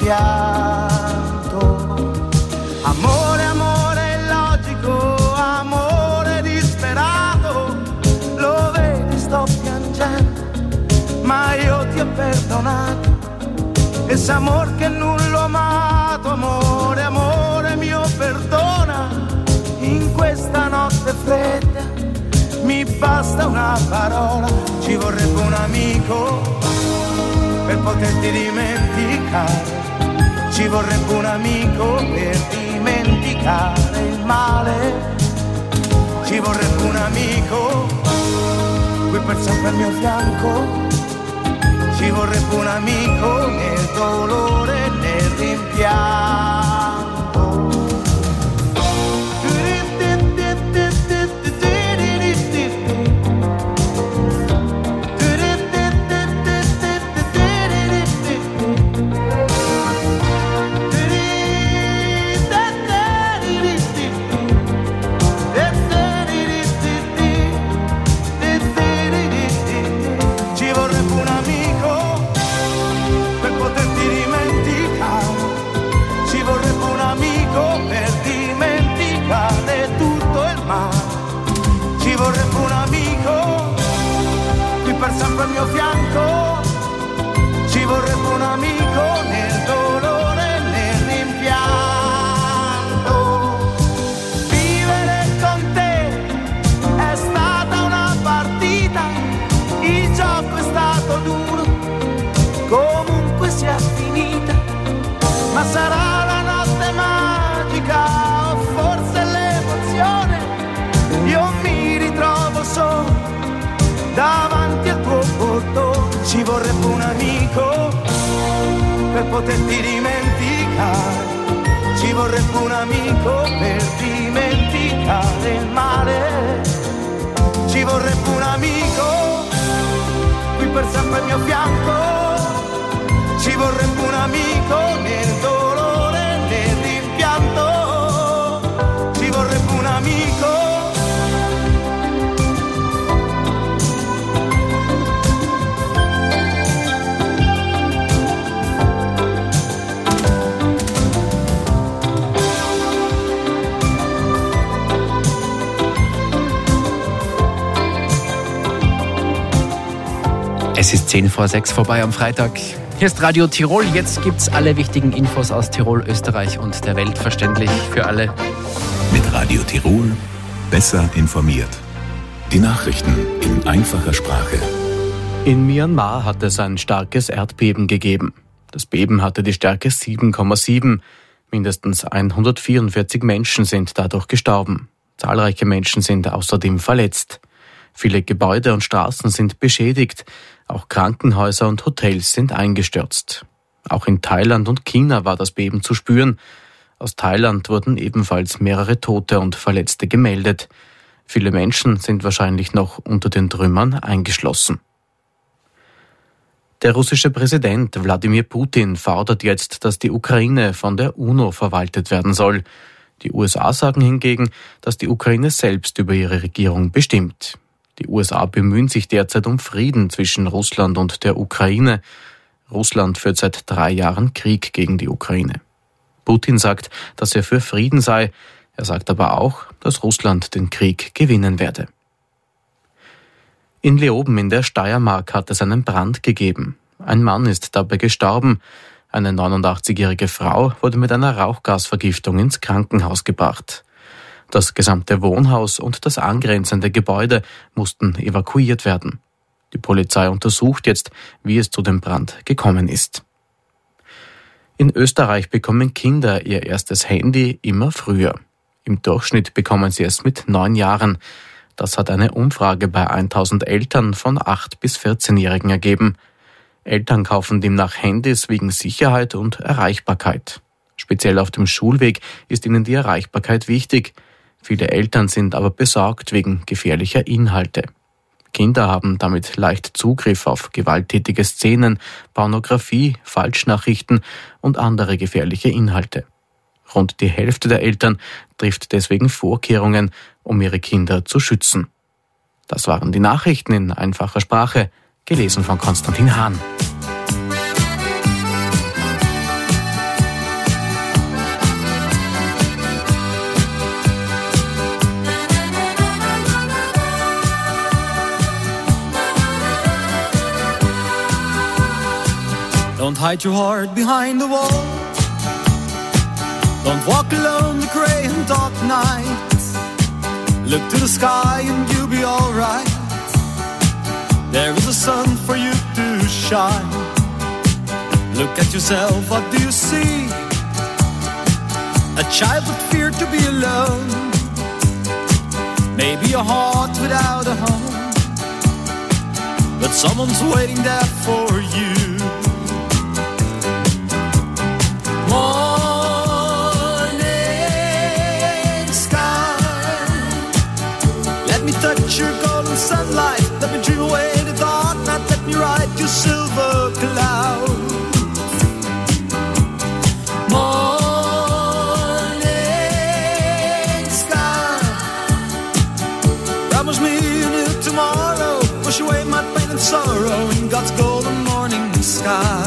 rimpianto. Amore, amore illogico, amore disperato. Lo vedi, sto piangendo, ma io ti ho perdonato. Ese amor che non l'ho amato. Amore, amore mio, perdona. In questa notte fredda mi basta una parola. Ci vorrebbe un amico per poterti dimenticare, ci vorrebbe un amico per dimenticare il male, ci vorrebbe un amico qui per sempre al mio fianco, ci vorrebbe un amico nel dolore, nel rimpianto. Per sempre al mio fianco, ci vorrebbe un amico nel dolore, nel rimpianto. Vivere con te è stata una partita, il gioco è stato duro, comunque sia finita, ma sarà la notte magica o forse l'emozione, io mi ritrovo solo davanti al tuo portone. Ci vorrebbe un amico per poterti dimenticare, ci vorrebbe un amico per dimenticare il male, ci vorrebbe un amico qui per sempre al mio fianco, ci vorrebbe un amico nel dolore, nel rimpianto, ci vorrebbe un amico. Es ist zehn vor sechs vorbei am Freitag. Hier ist Radio Tirol. Jetzt gibt's alle wichtigen Infos aus Tirol, Österreich und der Welt verständlich für alle. Mit Radio Tirol besser informiert. Die Nachrichten in einfacher Sprache. In Myanmar hat es ein starkes Erdbeben gegeben. Das Beben hatte die Stärke sieben Komma sieben. Mindestens hundertvierundvierzig Menschen sind dadurch gestorben. Zahlreiche Menschen sind außerdem verletzt. Viele Gebäude und Straßen sind beschädigt. Auch Krankenhäuser und Hotels sind eingestürzt. Auch in Thailand und China war das Beben zu spüren. Aus Thailand wurden ebenfalls mehrere Tote und Verletzte gemeldet. Viele Menschen sind wahrscheinlich noch unter den Trümmern eingeschlossen. Der russische Präsident Wladimir Putin fordert jetzt, dass die Ukraine von der UNO verwaltet werden soll. Die U S A sagen hingegen, dass die Ukraine selbst über ihre Regierung bestimmt. Die U S A bemühen sich derzeit um Frieden zwischen Russland und der Ukraine. Russland führt seit drei Jahren Krieg gegen die Ukraine. Putin sagt, dass er für Frieden sei. Er sagt aber auch, dass Russland den Krieg gewinnen werde. In Leoben in der Steiermark hat es einen Brand gegeben. Ein Mann ist dabei gestorben. Eine neunundachtzigjährige Frau wurde mit einer Rauchgasvergiftung ins Krankenhaus gebracht. Das gesamte Wohnhaus und das angrenzende Gebäude mussten evakuiert werden. Die Polizei untersucht jetzt, wie es zu dem Brand gekommen ist. In Österreich bekommen Kinder ihr erstes Handy immer früher. Im Durchschnitt bekommen sie es mit neun Jahren. Das hat eine Umfrage bei tausend Eltern von acht- bis vierzehnjährigen ergeben. Eltern kaufen demnach Handys wegen Sicherheit und Erreichbarkeit. Speziell auf dem Schulweg ist ihnen die Erreichbarkeit wichtig. Viele Eltern sind aber besorgt wegen gefährlicher Inhalte. Kinder haben damit leicht Zugriff auf gewalttätige Szenen, Pornografie, Falschnachrichten und andere gefährliche Inhalte. Rund die Hälfte der Eltern trifft deswegen Vorkehrungen, um ihre Kinder zu schützen. Das waren die Nachrichten in einfacher Sprache, gelesen von Konstantin Hahn. Don't hide your heart behind the wall. Don't walk alone the grey and dark night. Look to the sky and you'll be alright. There is a sun for you to shine. Look at yourself, what do you see? A child that feared to be alone. Maybe a heart without a home. But someone's waiting there for you. Morning sky, let me touch your golden sunlight. Let me dream away the dark night. Let me ride your silver cloud. Morning sky, promise me a new tomorrow. Wash away my pain and sorrow in God's golden morning sky.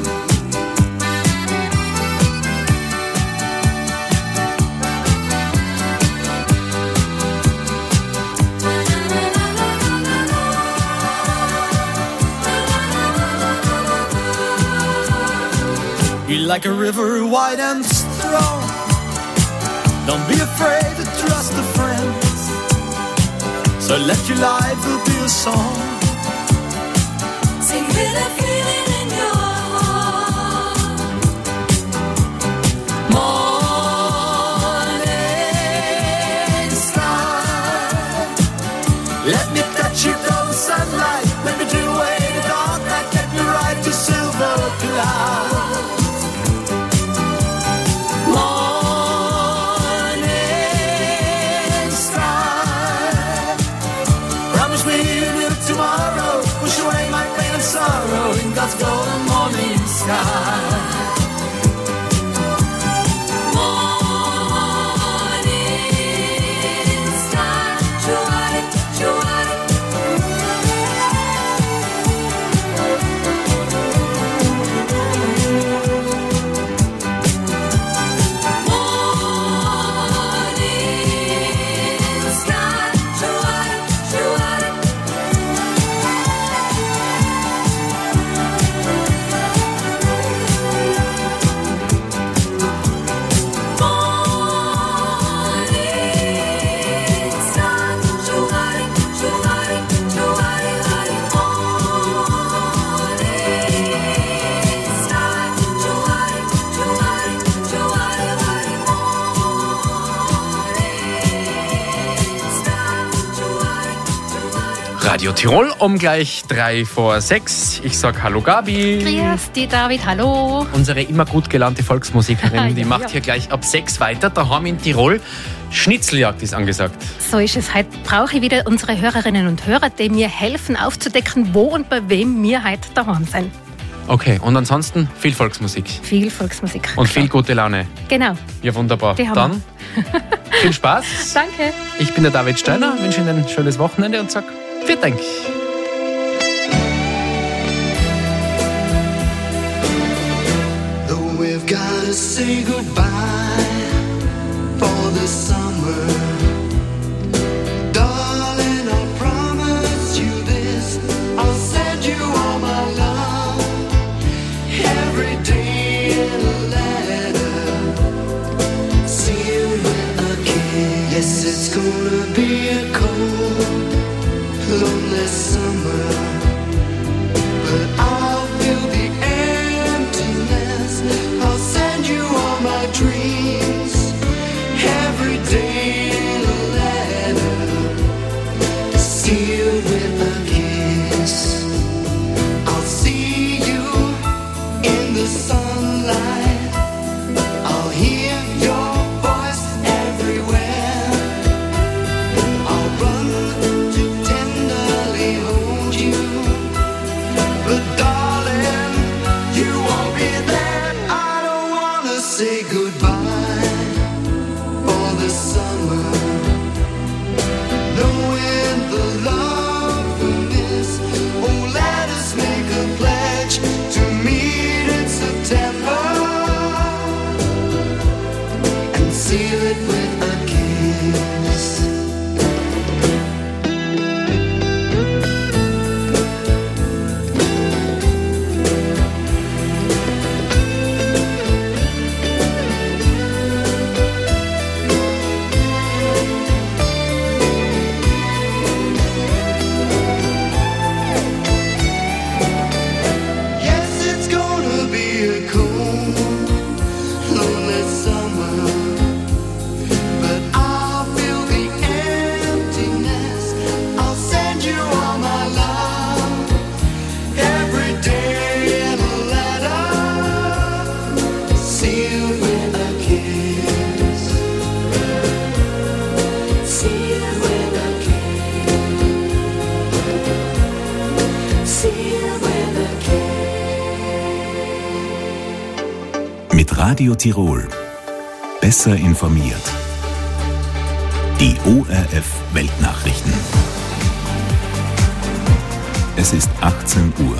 Be like a river wide and strong. Don't be afraid to trust a friend. So let your life will be a song. Sing with a feeling in your heart. Morning sky, let me touch your golden sunlight. Let me dream away the dark night. Let me ride your silver cloud. Sorrow Radio Tirol um gleich drei vor sechs. Ich sag Hallo Gabi. Grüß dich, David, hallo. Unsere immer gut gelaunte Volksmusikerin, die Ja, macht ja. hier gleich ab sechs weiter. Daheim in Tirol. Schnitzeljagd ist angesagt. So ist es. Heute brauche ich wieder unsere Hörerinnen und Hörer, die mir helfen aufzudecken, wo und bei wem wir heute daheim sind. Okay, und ansonsten viel Volksmusik. Viel Volksmusik. Und viel gute Laune. Genau. Ja, wunderbar. Die haben Dann viel Spaß. Danke. Ich bin der David Steiner, wünsche Ihnen ein schönes Wochenende und sag vielen Dank. Though we've gotta say goodbye for the summer, darling, I promise you this, I'll send you all my love every day in a letter, sealed with a kiss. Yes, it's gonna be a cold, lonely summer, but I'll feel the emptiness. I'll send you all my dreams every day in a letter, sealed with a kiss. I'll see you in the sunlight. I'll hear your voice everywhere. I'll run to tenderly hold you, but darling, you won't be there. I don't wanna say goodbye for the summer, knowing the love we miss. Oh, let us make a pledge to meet in September and seal it with a kiss. Yes, it's gonna be a cold, lonely summer, but I'll feel the emptiness. I'll send you all my love every day in a letter, sealed with a kiss, sealed with a kiss, sealed with a kiss. Mit Radio Tirol. Besser informiert. Die O R F Weltnachrichten. Es ist achtzehn Uhr.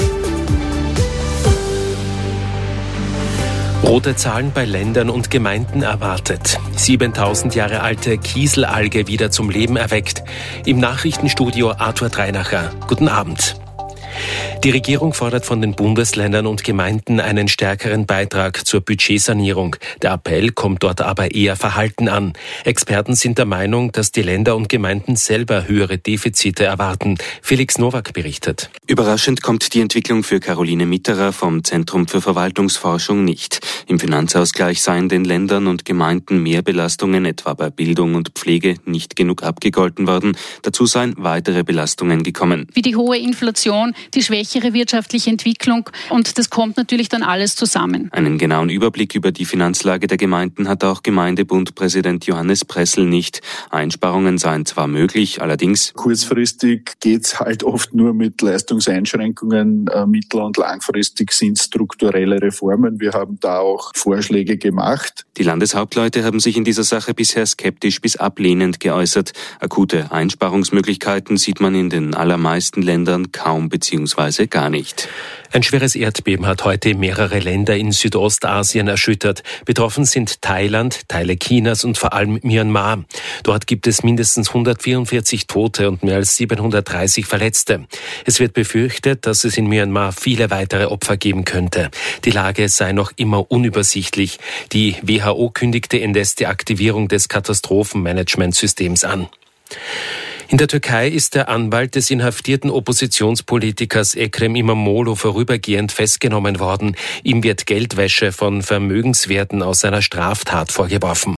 Rote Zahlen bei Ländern und Gemeinden erwartet. siebentausend Jahre alte Kieselalge wieder zum Leben erweckt. Im Nachrichtenstudio Arthur Dreinacher. Guten Abend. Die Regierung fordert von den Bundesländern und Gemeinden einen stärkeren Beitrag zur Budgetsanierung. Der Appell kommt dort aber eher verhalten an. Experten sind der Meinung, dass die Länder und Gemeinden selber höhere Defizite erwarten. Felix Nowak berichtet. Überraschend kommt die Entwicklung für Caroline Mitterer vom Zentrum für Verwaltungsforschung nicht. Im Finanzausgleich seien den Ländern und Gemeinden Mehrbelastungen, etwa bei Bildung und Pflege, nicht genug abgegolten worden. Dazu seien weitere Belastungen gekommen. Wie die hohe Inflation, die schwächere wirtschaftliche Entwicklung, und das kommt natürlich dann alles zusammen. Einen genauen Überblick über die Finanzlage der Gemeinden hat auch Gemeindebundpräsident Johannes Pressel nicht. Einsparungen seien zwar möglich, allerdings kurzfristig geht's halt oft nur mit Leistungseinschränkungen, äh, mittel- und langfristig sind strukturelle Reformen. Wir haben da auch Vorschläge gemacht. Die Landeshauptleute haben sich in dieser Sache bisher skeptisch bis ablehnend geäußert. Akute Einsparungsmöglichkeiten sieht man in den allermeisten Ländern kaum bzw. gar nicht. Ein schweres Erdbeben hat heute mehrere Länder in Südostasien erschüttert. Betroffen sind Thailand, Teile Chinas und vor allem Myanmar. Dort gibt es mindestens hundertvierundvierzig Tote und mehr als siebenhundertdreißig Verletzte. Es wird befürchtet, dass es in Myanmar viele weitere Opfer geben könnte. Die Lage sei noch immer unübersichtlich. Die W H O kündigte indes die Aktivierung des Katastrophenmanagementsystems an. In der Türkei ist der Anwalt des inhaftierten Oppositionspolitikers Ekrem İmamoğlu vorübergehend festgenommen worden. Ihm wird Geldwäsche von Vermögenswerten aus seiner Straftat vorgeworfen.